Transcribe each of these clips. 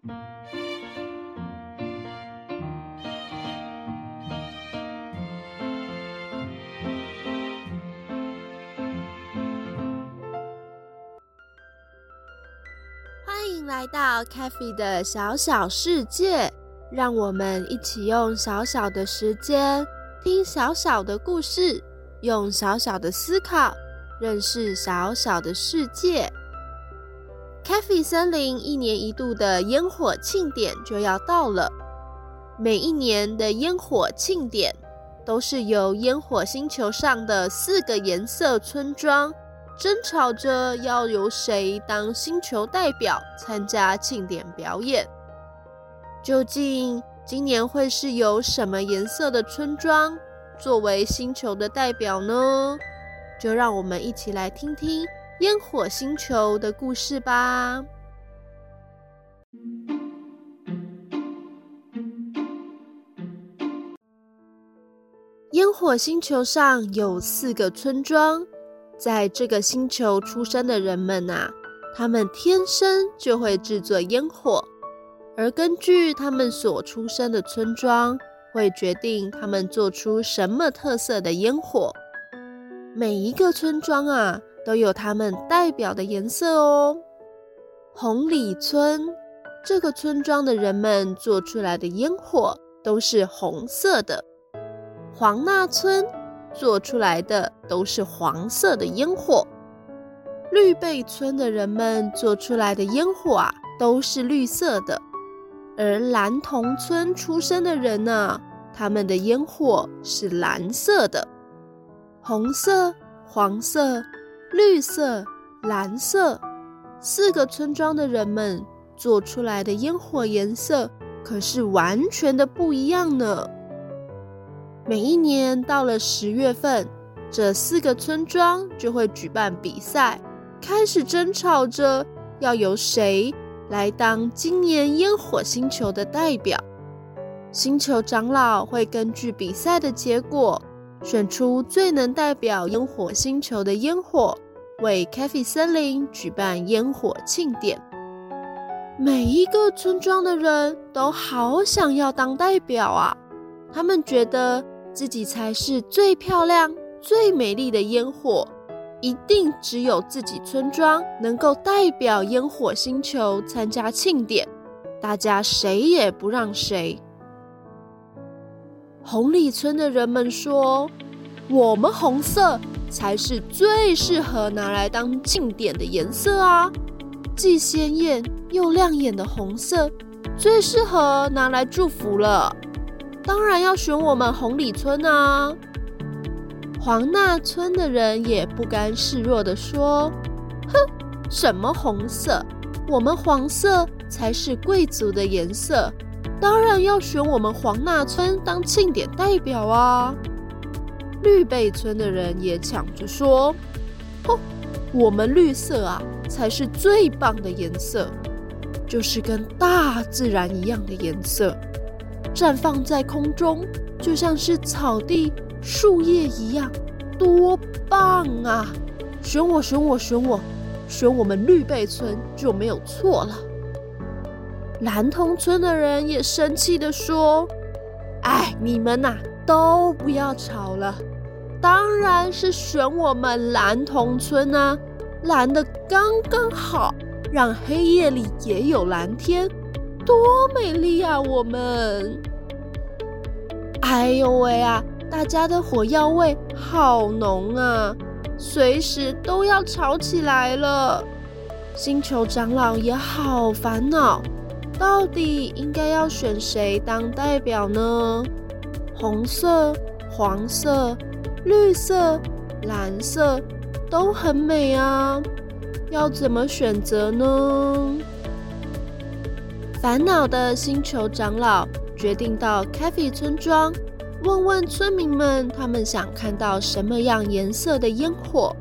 欢迎来到 Cafe 的小小世界，让我们一起用小小的时间听小小的故事，用小小的思考认识小小的世界。Cafe 森林1年1度的烟火庆典就要到了。每一年的烟火庆典都是由烟火星球上的4个颜色村庄争吵着要由谁当星球代表参加庆典表演。究竟今年会是由什么颜色的村庄作为星球的代表呢？就让我们一起来听听烟火星球的故事吧。烟火星球上有4个村庄，在这个星球出生的人们他们天生就会制作烟火，而根据他们所出生的村庄，会决定他们做出什么特色的烟火。每一个村庄都有他们代表的颜色哦。红里村这个村庄的人们做出来的烟火都是红色的。黄那村做出来的都是黄色的烟火。绿背村的人们做出来的烟火都是绿色的。而蓝铜村出生的人他们的烟火是蓝色的。红色、黄色、绿色、蓝色，4个村庄的人们做出来的烟火颜色可是完全的不一样呢。每一年到了10月份，这4个村庄就会举办比赛，开始争吵着要由谁来当今年烟火星球的代表。星球长老会根据比赛的结果，选出最能代表烟火星球的烟火，为 Cafe 森林举办烟火庆典。每一个村庄的人都好想要当代表他们觉得自己才是最漂亮、最美丽的烟火，一定只有自己村庄能够代表烟火星球参加庆典，大家谁也不让谁。红里村的人们说，我们红色才是最适合拿来当庆典的颜色既鲜艳又亮眼的红色最适合拿来祝福了，当然要选我们红里村黄那村的人也不甘示弱地说，哼，什么红色，我们黄色才是贵族的颜色，当然要选我们黄那村当庆典代表绿背村的人也抢着说，我们绿色才是最棒的颜色，就是跟大自然一样的颜色，绽放在空中，就像是草地、树叶一样，多棒选我，选我，选我，选我们绿背村就没有错了。蓝铜村的人也生气地说，你们都不要吵了，当然是选我们蓝铜村蓝的刚刚好，让黑夜里也有蓝天，多美丽我们。哎呦喂大家的火药味好浓随时都要吵起来了。星球长老也好烦恼，到底应该要选谁当代表呢？红色、黄色、绿色、蓝色都很美要怎么选择呢？烦恼的星球长老决定到 Cafe 村庄问问村民们，他们想看到什么样颜色的烟火。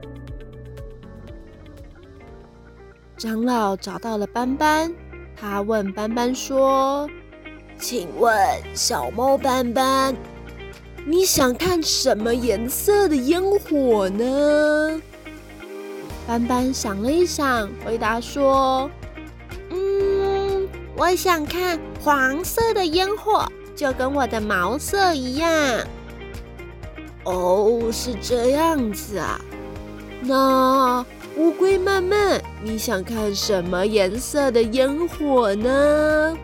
长老找到了斑斑，他问斑斑说，请问小猫斑斑，你想看什么颜色的烟火呢？斑斑想了一想，回答说， 我想看黄色的烟火，就跟我的毛色一样。哦，是这样子啊。那乌龟妹妹，你想看什么颜色的烟火呢？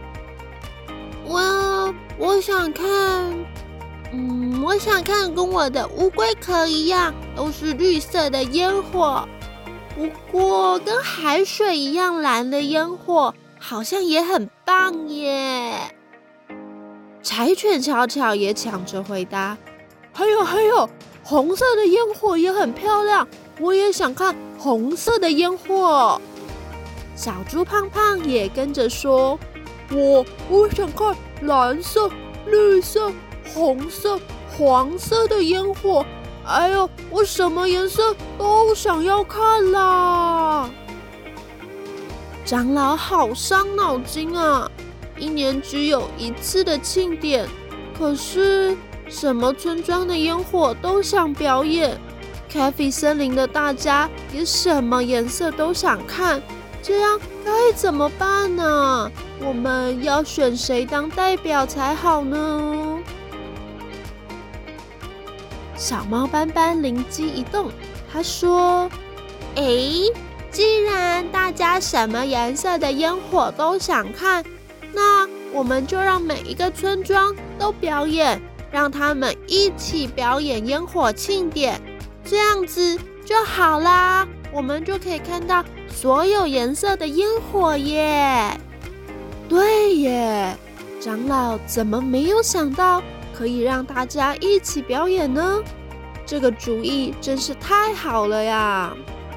我想看，我想看跟我的乌龟壳一样，都是绿色的烟火。不过跟海水一样蓝的烟火，好像也很棒耶。柴犬巧巧也抢着回答：还有，红色的烟火也很漂亮，我也想看红色的烟火。小猪胖胖也跟着说：我想看蓝色、绿色、红色、黄色的烟火。哎呦，我什么颜色都想要看啦！长老好伤脑筋啊，一年只有一次的庆典，可是什么村庄的烟火都想表演，咖啡森林的大家也什么颜色都想看，这样该怎么办呢？我们要选谁当代表才好呢？小猫斑斑灵机一动，他说：既然大家什么颜色的烟火都想看，那我们就让每一个村庄都表演，让他们一起表演烟火庆典，这样子就好啦，我们就可以看到所有颜色的烟火耶。对耶，长老怎么没有想到可以让大家一起表演呢？这个主意真是太好了呀！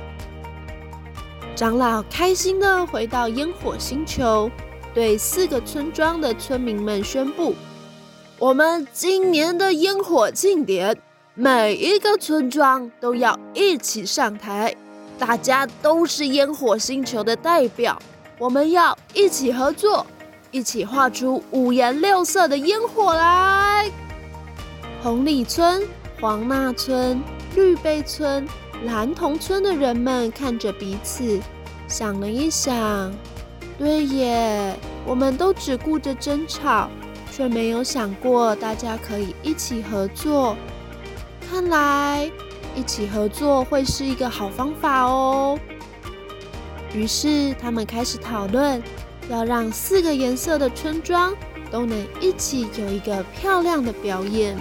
长老开心地回到烟火星球，对4个村庄的村民们宣布：我们今年的烟火庆典，每一个村庄都要一起上台，大家都是烟火星球的代表，我们要一起合作，一起画出5颜6色的烟火来。红里村、黄纳村、绿背村、蓝铜村的人们看着彼此，想了一想，对耶，我们都只顾着争吵，却没有想过大家可以一起合作。看来一起合作会是一个好方法哦。于是他们开始讨论，要让4个颜色的村庄都能一起有一个漂亮的表演。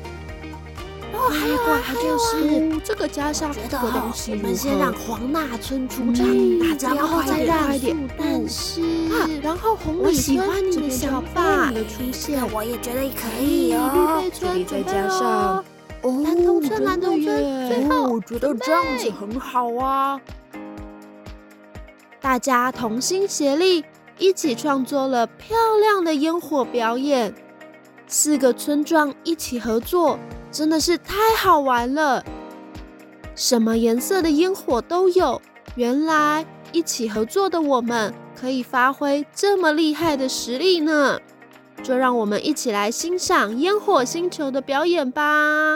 还有这个加上这个东西， 我们先让黄纳村出场，然后再让速度。 但是然后红里村这边就要棒的出现， 我也觉得可以哦。 这里再加上蓝铜村， 最后我觉得这样子很好啊！大家同心协力，一起创作了漂亮的烟火表演。4个村庄一起合作，真的是太好玩了！什么颜色的烟火都有，原来一起合作的我们可以发挥这么厉害的实力呢！就让我们一起来欣赏烟火星球的表演吧！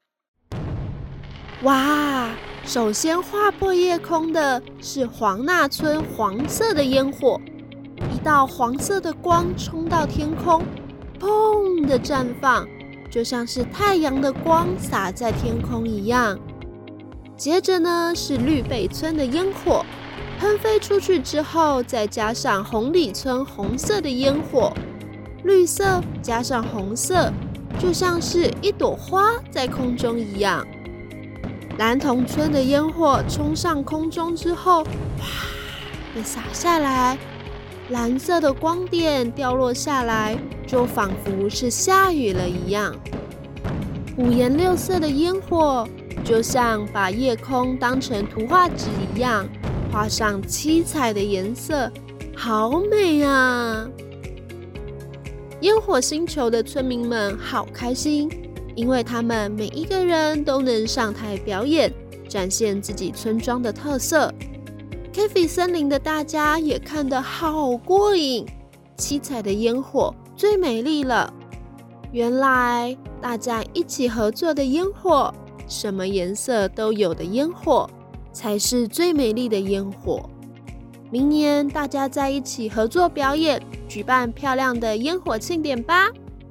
哇，首先划破夜空的是黄纳村黄色的烟火，一道黄色的光冲到天空，砰的绽放，就像是太阳的光洒在天空一样。接着呢是绿背村的烟火，喷飞出去之后，再加上红里村红色的烟火，绿色加上红色，就像是一朵花在空中一样。蓝铜村的烟火冲上空中之后，哗的洒下来，蓝色的光点掉落下来，就仿佛是下雨了一样。5颜6色的烟火，就像把夜空当成图画纸一样，画上七彩的颜色，好美啊！烟火星球的村民们好开心，因为他们每一个人都能上台表演，展现自己村庄的特色。Cafe 森林的大家也看得好过瘾，七彩的烟火最美丽了。原来大家一起合作的烟火，什么颜色都有的烟火，才是最美丽的烟火。明年大家在一起合作表演， 举办漂亮的烟火庆典吧。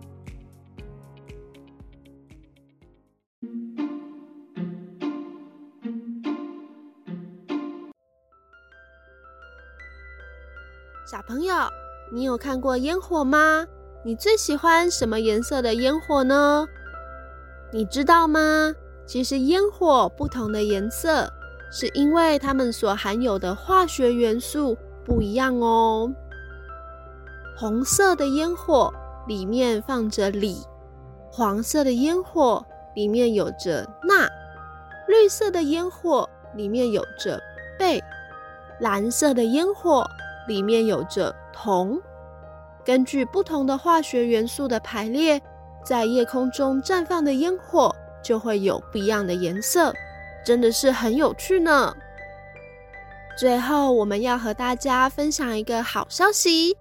小朋友，你有看过烟火吗？你最喜欢什么颜色的烟火呢？你知道吗？其实烟火不同的颜色，是因为它们所含有的化学元素不一样哦。红色的烟火里面放着锂，黄色的烟火里面有着钠，绿色的烟火里面有着钡，蓝色的烟火里面有着铜。根据不同的化学元素的排列，在夜空中绽放的烟火就会有不一样的颜色，真的是很有趣呢。最后，我们要和大家分享一个好消息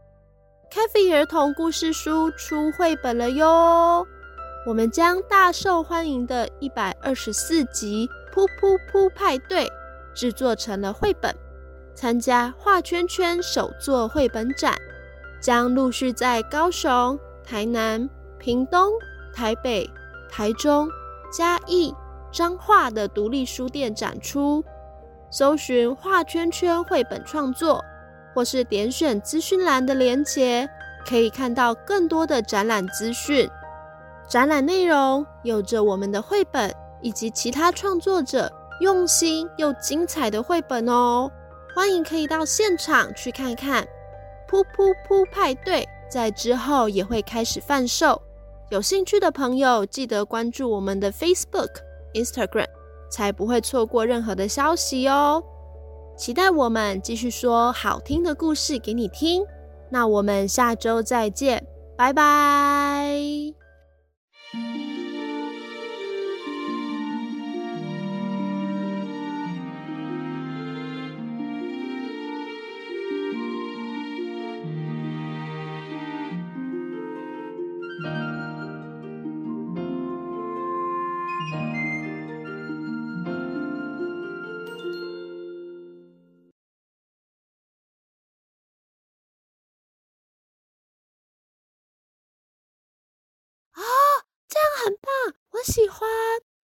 ，Cafe 儿童故事书出绘本了哟！我们将大受欢迎的124集《噗噗噗派对》制作成了绘本，参加画圈圈手作绘本展，将陆续在高雄、台南、屏东、台北、台中、嘉义、彰化的独立书店展出。搜寻画圈圈绘本创作，或是点选资讯栏的连结，可以看到更多的展览资讯。展览内容有着我们的绘本以及其他创作者用心又精彩的绘本哦，欢迎可以到现场去看看。噗噗噗派对在之后也会开始贩售，有兴趣的朋友记得关注我们的 Facebook、Instagram， 才不会错过任何的消息哦。期待我们继续说好听的故事给你听，那我们下周再见，拜拜。这样很棒，我喜欢。